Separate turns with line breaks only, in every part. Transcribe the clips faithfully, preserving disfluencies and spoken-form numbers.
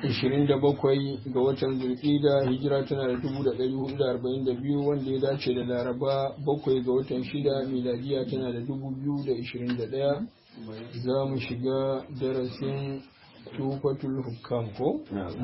ishirin da bakwai ga watan zulqa'da hijira tana da dubu da ɗari hudu da arba'in da biyu wanda ya dace da laraba bakwai ga watan shida miladiya tana da dubu biyu da ishirin da ɗaya. Za mu shiga darasin tufatul hukam ko?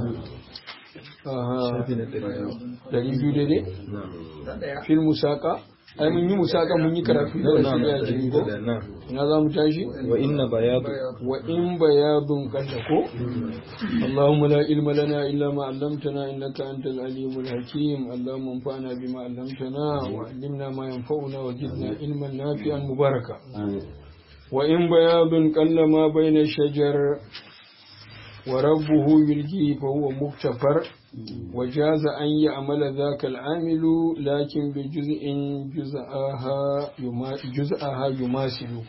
ɗari biyu daidai? fil musaka? ai mun yi musaka mun yi karatu da wasu ya ce ko? ina za mu tashi?
wa inna bayadu
wa in bayadun kalla ko? Allahumma la ilma lana illa ma 'allamtana innaka antal alimul hakim. Allahumma anfa'na bima 'allamtana wa 'allimna ma yanfa'una wa zidna ilman nafi'an mubaraka. wa in bayadun kalla ma bayna shajar وربه يلقيه فهو مغتفر وجاز أن يعمل ذاك العامل لكن بجزء جزءها يما جزءها يماثله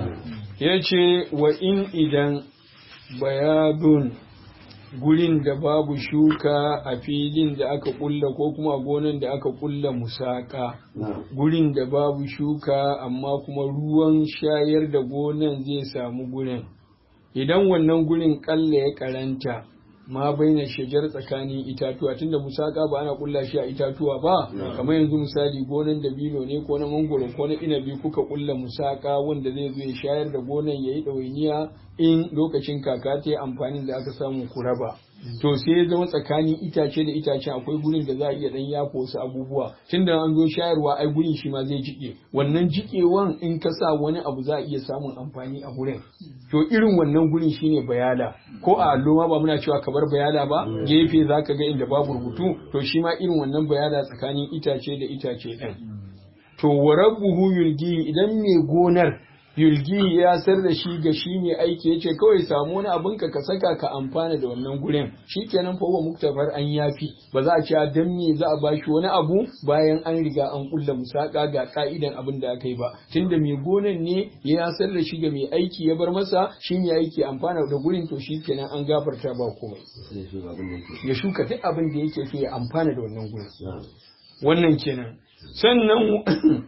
yace wa in idan bayadun gurin da babu shuka a filin da aka kulla ko kuma gonan da aka kulla musaka gurin da babu shuka amma kuma ruwan shayar da gonan zai samu gurin idan wannan gurin kalla ya karanta ma baina shajar tsakanin itatuwa tunda musaka ba ana kulla shi a itatuwa ba kamar yanzu misali gonan dabino ne ko na mangoro ko na inabi kuka kulla musaka wanda zai zo ya shayar da gonan yayi dawainiya in lokacin kaka ta amfanin da aka samu ku raba to sai ya zama tsakanin itace da itace akwai gurin da za a iya dan yafo wasu abubuwa tunda an zo shayarwa ai gurin shi ma zai jike wannan jikewan in ka sa wani abu za a iya samun amfani a gurin to irin wannan gurin shine bayala ko a allo ma ba muna cewa kabar bayala ba gefe zaka ga inda babu rubutu to shi ma irin wannan bayala tsakanin itace da itace din to warabbuhu yulgi idan mai gonar yulgi ya sar da shi ga shi ne aiki yace kawai samu wani abin ka saka ka amfana da wannan gurin shikenan fa huwa muktafar an yafi ba za a ci dan me za a bashi wani abu bayan an riga an kulla musaka ga ka'idan abin da aka yi ba tunda mai gonan ne ya sar da shi ga mai aiki ya bar masa shi ne aiki amfana da gurin to shikenan an gafarta ba komai ya shuka duk abin da yake so ya amfana da wannan gurin wannan kenan sannan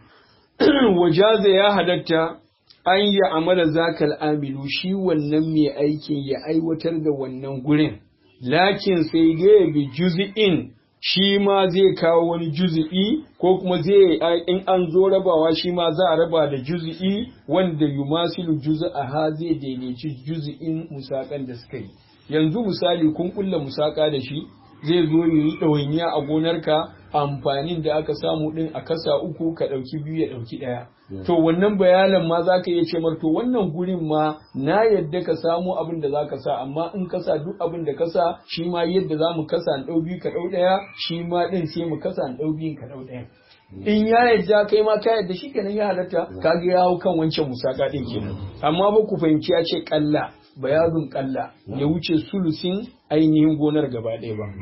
wajaza ya halatta an yi amala zakal amilu shi wannan mai aikin ya aiwatar da wannan gurin lakin sai dai bi juz'in shi ma zai kawo wani juz'i ko kuma zai in an zo rabawa shi ma za a raba da juz'i wanda yumasilu juz'aha zai daidaici juz'in musakan da suka yi yanzu misali kun kulla musaka da shi zai zo yi ɗawainiya a gonarka amfanin da aka samu ɗin a kasa uku ka ɗauki biyu ya ɗauki ɗaya. To wannan bayanan ma za ka iya ce to wannan gurin ma na yadda ka samu abin da za ka sa amma in kasa duk abin da ka sa shi ma yadda za mu kasa in ɗau biyu ka ɗau ɗaya shi ma ɗin sai mu kasa in ɗau biyu ka ɗau ɗaya. In ya yadda kai ma ka yadda shi kenan ya halatta ka ga ya hau kan wancan musaka ɗin kenan. Amma ba ku fahimci ya ce ƙalla bayazun ƙalla ya wuce sulusin ainihin gonar gaba ɗaya ba.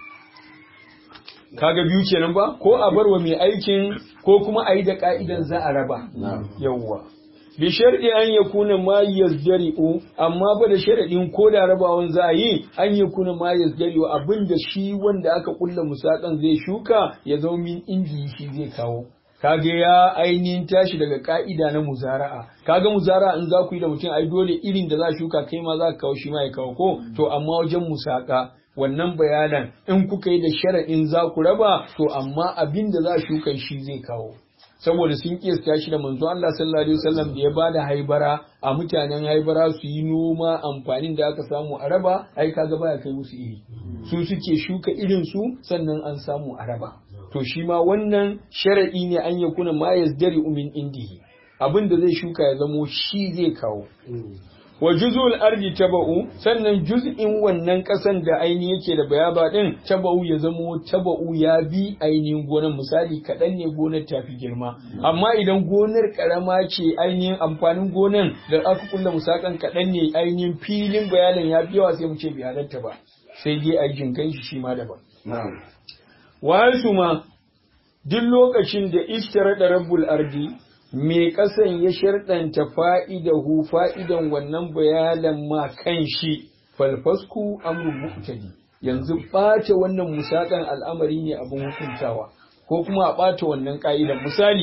Kaga biyu kenan ba ko a barwa mai aikin ko kuma a yi da ka'idan za a raba yawwa bi sharɗi an ya kuna ma yazdari'u amma ba da sharaɗin ko da rabawan za a yi an ya kuna ma yazdari'u abinda shi wanda aka kulla musaƙan zai shuka ya zama min inji shi zai kawo kaga ya ainihin tashi daga ka'ida na muzara'a kaga muzara'a in za ku yi da mutum ai dole irin da za shuka kai ma za ka kawo shi ma ya kawo ko to amma wajen musaka wannan bayanan in kuka yi da sharaɗin za ku raba to amma abin da za shuka shi zai kawo saboda sun kiyasta shi da manzo Allah sallallahu alaihi wasallam da ya bada haibara a mutanen haibara su yi noma amfanin da aka samu a raba ai kaga baya kai musu iri su suke shuka irin su sannan an samu a raba to shi ma wannan sharaɗi ne an yakuna ma yazdari min indihi abin da zai shuka ya zamo shi zai kawo wa juz'ul ardi taba'u sannan juz'in wannan kasan da aini yake da bayaba din taba'u ya zamo taba'u ya bi ainihin gonar misali kadan ne gonar tafi girma amma idan gonar karama ce ainihin amfanin gonar da aka kulla musakan kadan ne ainihin filin bayanan ya fi yawa sai mu ce bi halatta ba sai dai a jinkan shi shi ma daban wa ma duk lokacin da ishtara da rabbul ardi me kasan ya sharɗanta fa'idahu fa'idan wannan bayanan ma kan shi falfasku amrun muqtadi yanzu ɓace wannan musaƙan al'amari ne abin hukuntawa ko kuma a ɓata wannan ƙa'idan misali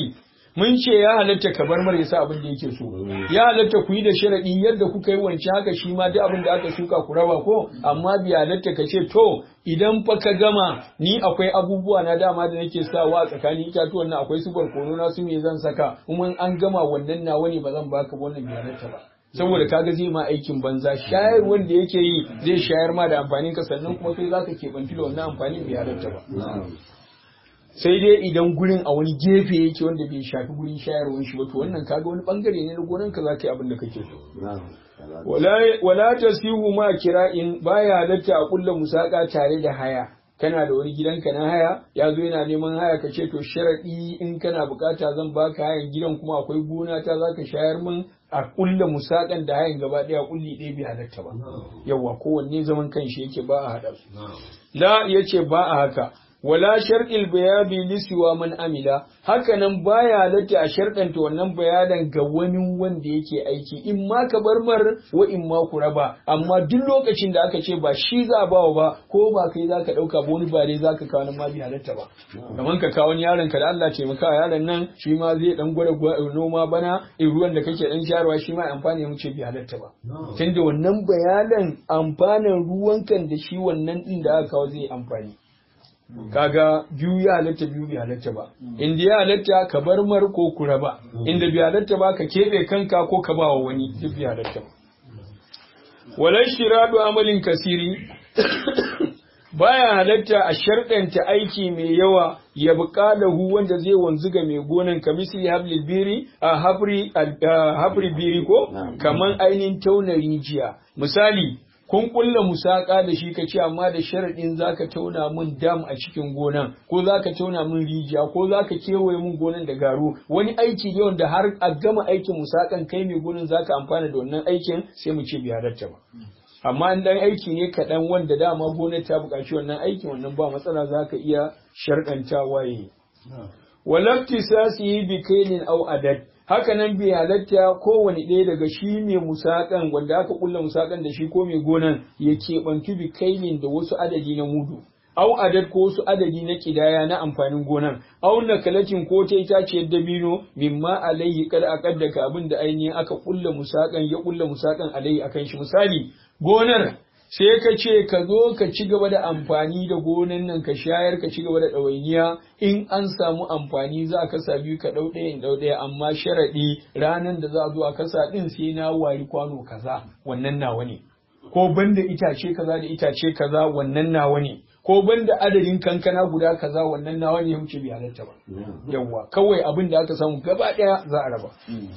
mun ce ya halatta ka bar mara yasa abin da yake so ya halatta ku yi da sharadi yadda kuka yi wance haka shi ma duk abin da aka shuka ku raba ko amma bi halatta ka ce to idan fa ka gama ni akwai abubuwa na dama da nake sawa a tsakanin itatuwan nan akwai su barkono na su me zan saka kuma an gama wannan nawa ne ba zan baka wannan bi halatta ba saboda kaga zai ma aikin banza shayar wanda yake yi zai shayar ma da amfanin ka sannan kuma kai zaka keɓanci da wannan amfanin bai halatta ba sai dai idan gurin a wani gefe yake wanda bai shafi gurin shayarwar shi ba to wannan kaga wani bangare ne na gonan ka zaka yi abin da kake so wala wala tasihu ma kira'in baya halatta a kullu musaka tare da haya kana da wani gidanka na haya ya zo yana neman haya ka ce to sharadi in kana bukata zan baka hayan gidan kuma akwai gona ta zaka shayar min a kulla musakan da hayan gaba daya kulli ɗaya bai halatta ba yawa kowanne zaman kanshi yake ba a hada su la yace ba a haka wala shar'il bayabi lisiwa man amila haka nan baya halatta a sharɗanta wannan bayanan ga wani wanda yake aiki in ma ka bar mar wa in ma ku raba amma duk lokacin da aka ce ba shi za a bawa ba ko ba kai za ka ɗauka ba wani bare za ka kawo nan ma bi halatta ba kamar ka kawo yaron ka da Allah taimaka yaron nan shi ma zai dan gwada noma bana in ruwan da kake dan shayarwa shi ma amfani mu ce bi halatta ba tunda wannan bayanan amfanin ruwan kan da shi wannan din da aka kawo zai amfani kaga biyu ya halatta biyu bai halatta ba inda ya halatta ka bar mar ko ku raba inda bai halatta ba ka keɓe kanka ko ka ba wa wani duk bai halatta ba walai shiradu amalin kasiri baya halatta a sharɗanta aiki mai yawa ya buƙalahu wanda zai wanzu ga mai gonan ka misali habli biri a habri habri biri ko kaman ainihin tauna rijiya misali kun kulla musaka da shi ka ce amma da sharaɗin zaka tauna min dam a cikin gonan ko zaka tauna min rijiya ko zaka kewaye min gonan da garu wani aiki ne wanda har a gama aikin musakan kai mai gonan zaka amfana da wannan aikin sai mu ce bai halatta ba amma in dan aiki ne kaɗan wanda dama gonar ta buƙaci wannan aikin wannan ba matsala zaka iya sharɗantawa yi walaftisasi bi kailin aw adad haka nan bai halatta kowane ɗaya daga shi mai musaƙan wanda aka kulla musaƙan da shi ko mai gonan ya keɓantu bi kailin da wasu adadi na mudu au adad ko wasu adadi na kidaya na amfanin gonan au na kalatin ko ta itaciyar dabino mimma alaihi kada a kaddaka abin da ainihin aka kulla musaƙan ya kulla musaƙan alaihi akan shi misali gonar sai ka ce ka zo ka ci gaba da amfani da gonan nan ka shayar ka ci gaba da ɗawainiya in an samu amfani za a kasa biyu ka ɗau ɗaya in ɗau ɗaya amma sharaɗi ranar da za a zo a kasa ɗin sai na wari kwano kaza wannan nawa ne ko banda itace kaza da itace kaza wannan nawa ne ko banda adadin kankana guda kaza wannan nawa ne wuce bai halatta ba yawwa kawai abin da aka samu gaba ɗaya za a raba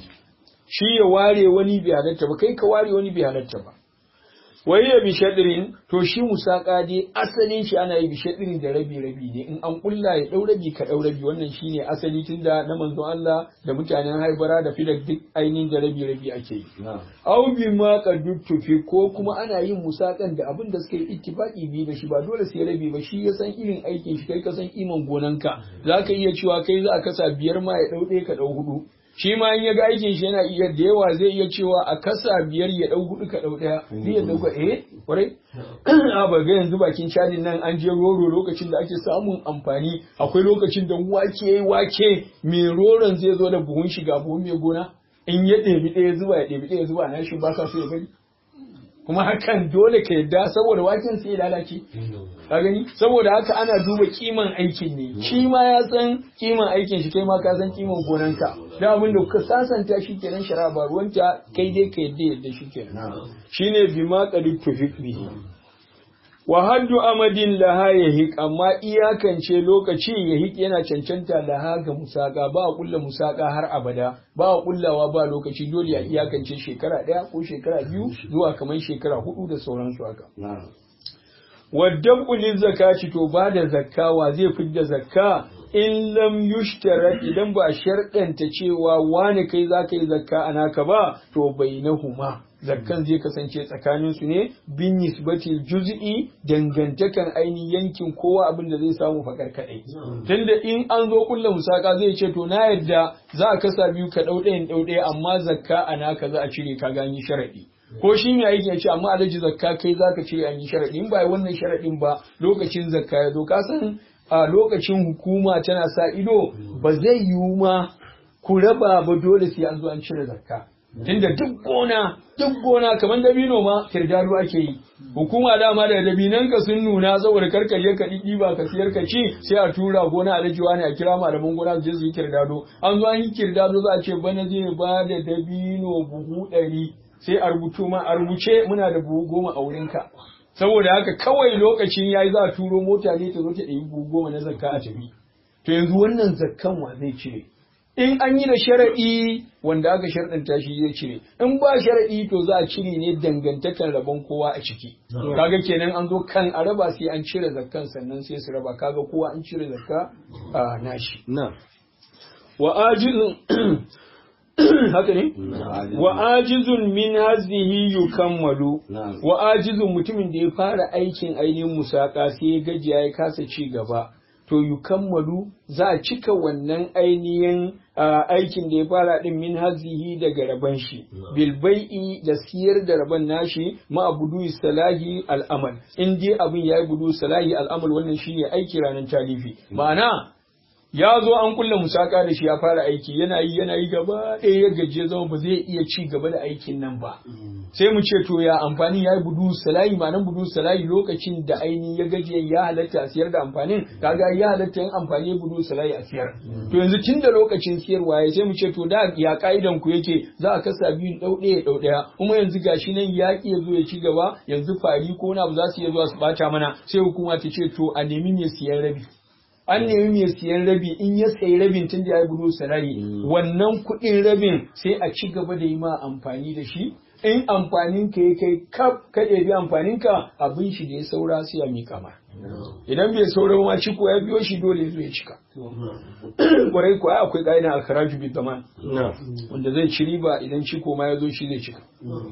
shi ya ware wani bai halatta ba kai ka ware wani bai halatta ba wai ya bi shadirin to shi musaka dai asalin shi ana yi bi shadirin da rabi rabi ne in an kulla ya dau rabi ka dau rabi wannan shine asali tunda na manzon Allah da mutanen Haibara da Fidak duk ainihin da rabi rabi ake yi au bi ma qaduttu fi ko kuma ana yin musakan da abin da suka yi ittifaqi bi da shi ba dole sai rabi ba shi ya san irin aikin shi kai ka san iman gonanka zaka iya cewa kai za a kasa biyar ma ya dau ɗaya ka dau hudu shi ma in ya ga aikin shi yana iya da yawa zai iya cewa a kasa biyar ya dau hudu ka dau daya zai ya dauka eh kwarai a ba ga yanzu bakin cadin nan an je roro lokacin da ake samun amfani akwai lokacin da wake wake mai roron zai zo da buhun shiga buhun mai gona in ya ɗebi ɗaya zuba ya ɗebi ɗaya zuba na shi ba ka so ya bari kuma hakan dole ka yadda saboda waken sai ya lalace ka gani saboda haka ana duba kiman aikin ne shi ma ya san kiman aikin shi kai ma ka san kiman gonanka da abin da kuka sasanta shi kenan shara ba ruwanta kai dai ka yadda yadda shi kenan shine bima qad tufiq bihi wa haddu amadin laha yahik amma iyakance lokaci yahik yana cancanta laha ga musaka ba a kulla musaka har abada ba a kullawa ba lokaci dole a iyakance shekara ɗaya ko shekara biyu zuwa kamar shekara hudu da sauransu haka wadda kulin zakati to ba da zakkawa zai fidda zakka in lam yushtarat idan ba sharɗanta cewa wani kai za ka yi zakka a naka ba to bainahuma zakkan zai kasance tsakanin su ne bin nisbati juz'i dangantakan ainihin yankin kowa abin da zai samu fakar kadai tunda in an zo kullu musaka zai ce to na yadda za a kasa biyu ka dau ɗayan dau ɗaya amma zakka a naka za a cire ka gani sharadi ko shi ne aiki ya ce amma alaji zakka kai zaka cire an yi sharadi in ba wannan sharadin ba lokacin zakka ya zo ka san a lokacin hukuma tana sa ido ba zai yiwu ma ku raba ba dole sai an zo an cire zakka tunda duk gona duk gona kamar dabino ma kirdado ake yi hukuma dama da dabinan ka sun nuna saboda karkarye ka didi ba ka siyar ka ci sai a tura gona a lajiwa ne a kira malaman gona su je su yi kirdado an zo an yi kirdado za a ce bana zai ba da dabino buhu ɗari sai a rubuto ma a rubuce muna da buhu goma a wurinka saboda haka kawai lokacin yayi za a turo mota ne ta zo ta ɗebi buhu goma na zakka a tafi to yanzu wannan zakkan wa zai cire in an yi da sharaɗi wanda aka sharɗanta shi zai cire in ba sharaɗi to za a cire ne dangantakan rabon kowa a ciki kaga kenan an zo kan a raba sai an cire zakkan sannan sai su raba kaga kowa an cire zakka a nashi wa ajizun haka ne wa ajizun min hazihi yukammalu wa ajizun mutumin da ya fara aikin ainihin musaka sai ya gajiya ya kasa ci gaba to yukammalu za a cika wannan ainihin aikin da ya fara din min hazihi daga raban shi bil bai'i da siyar da raban nashi ma abudu salahi al'amal in dai abin yayi budu salahi al'amal wannan shine aiki ranar talifi ma'ana ya zo an kulle musaka da shi ya fara aiki yana yi yana yi gaba ɗaya ya gaje zama ba zai iya ci gaba da aikin nan ba sai mu ce to ya amfani ya yi budu salayi ma nan budu salayi lokacin da aini ya gaje ya halatta a siyar da amfanin kaga ya halatta yin amfani ya budu salayi a siyar to yanzu tun da lokacin siyarwa ya sai mu ce to da ya ka'idan ku yake za a kasa biyu ɗau ɗaya ɗau ɗaya kuma yanzu gashi nan ya ki ya zo ya ci gaba yanzu fari ko na za su iya zuwa su ɓata mana sai hukuma ta ce to a nemi mai siyan rabi an nemi mai siyan rabi in ya sayi rabin tun da ya yi budu salari wannan kuɗin rabin sai a ci gaba da yi ma amfani da shi in amfanin ka ya kai kaf ka ɗebi amfanin ka abin shi da ya saura sai ya miƙa ma idan bai saura ma ciko ya biyo shi dole zai cika kwarai kuwa akwai ƙa'ida a karaju bi zaman wanda zai ci riba idan ciko ma ya zo shi zai cika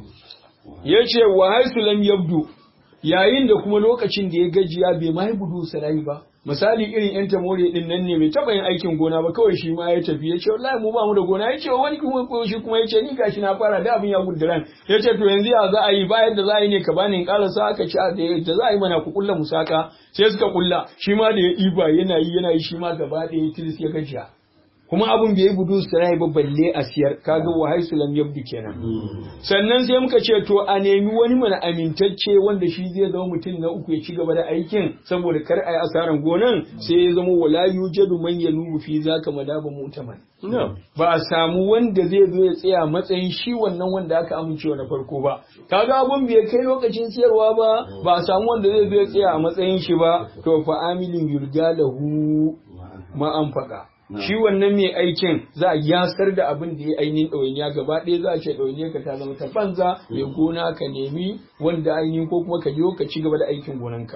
ya ce wa haisu lam yabdu yayin da kuma lokacin da ya gajiya bai ma yi budu salari ba misali irin yan tamore din nan ne bai taba yin aikin gona ba kawai shi ma ya tafi ya ce wallahi mu ba mu da gona ya ce wani kuma shi kuma ya ce ni gashi na fara da abin ya guduran ya ce to yanzu ya za a yi bayan da za a yi ne ka bani in karasa aka ci da za a yi mana ku kulla musaka sai suka kulla shi ma da ya iba yana yi yana yi shi ma gaba ɗaya tilis ya gajiya kuma abun bai yi budu sarai ba balle a siyar kaga wa haisu lam yabdu kenan sannan sai muka ce to a nemi wani mana amintacce wanda shi zai zama mutum na uku ya ci gaba da aikin saboda kar a yi asaran gonan sai ya zama wala yujadu man yalubu fi zaka madaba mutaman ba a samu wanda zai zo ya tsaya matsayin shi wannan wanda aka amincewa na farko ba kaga abun bai kai lokacin siyarwa ba ba a samu wanda zai zo ya tsaya a matsayin shi ba to fa amilin yurgalahu ma anfaqa shi wannan mai aikin za a yasar da abin da ya ainihin ɗawainiya gaba ɗaya za a ce ɗawainiyar ka ta zama ta banza mai gona ka nemi wanda ainihin ko kuma ka je ka ci gaba da aikin gonanka.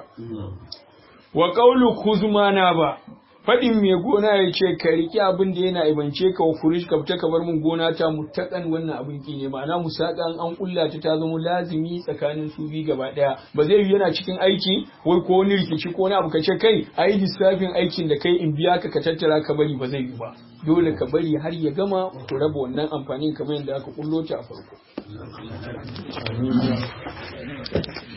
Wa ƙaulu kuzmana ba faɗin mai gona ya ce ka riƙe abin da yana ibance ka wa furish ka fita ka bar min gona ta mutakan wannan abin ki ne ma'ana musaƙan an ƙulla ta ta zama lazimi tsakanin su biyu gaba ɗaya ba zai yi yana cikin aiki wai ko wani rikici ko wani abu ka ce kai a yi lissafin aikin da kai in biya ka ka tattara ka bari ba zai yi ba dole ka bari har ya gama ku raba wannan amfanin kamar yadda aka ƙullo ta a farko.